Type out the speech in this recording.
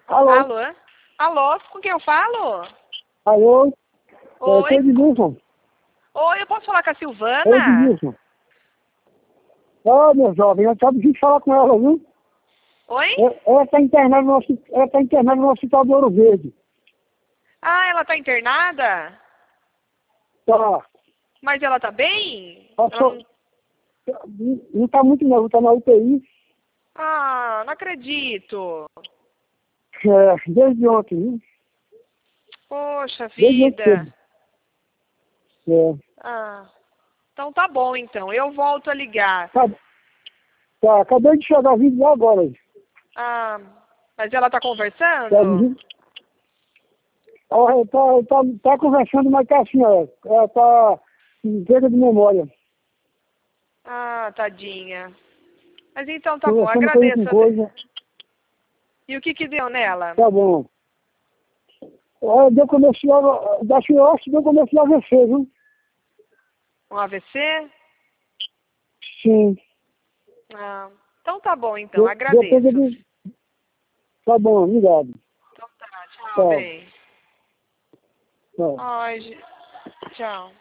Alô? Alô? Alô, com quem eu falo? Alô? Oi? Edmilson. Oi, eu posso falar com a Silvana? Edmilson. Ó, meu jovem, eu acabo de falar com ela, viu? Oi? Ela está internada no hospital do Ouro Verde. Ah, ela tá internada? Tá. Mas ela tá bem? Passou. Não está muito novo, está na UTI. Ah, não acredito. Desde ontem, viu? Poxa Desde ontem vida. cedo. Ah, então tá bom então, eu volto a ligar. Tá, acabei de chegar vindo lá agora. Ah, mas ela tá Tá, conversando? tá conversando, mas tá assim, ó. Ela tá em perda de memória. Ah, tadinha. Mas então tá bom, Conversando coisa agradeço. com coisa. E o que que deu nela? Tá bom. Deu começo deu começo do AVC, viu? Um AVC? Sim. Ah, então tá bom então, Deu perda agradeço. de... Tá bom, obrigado. Então tá, tchau, Tchau. bem. Tchau. Ai, tchau.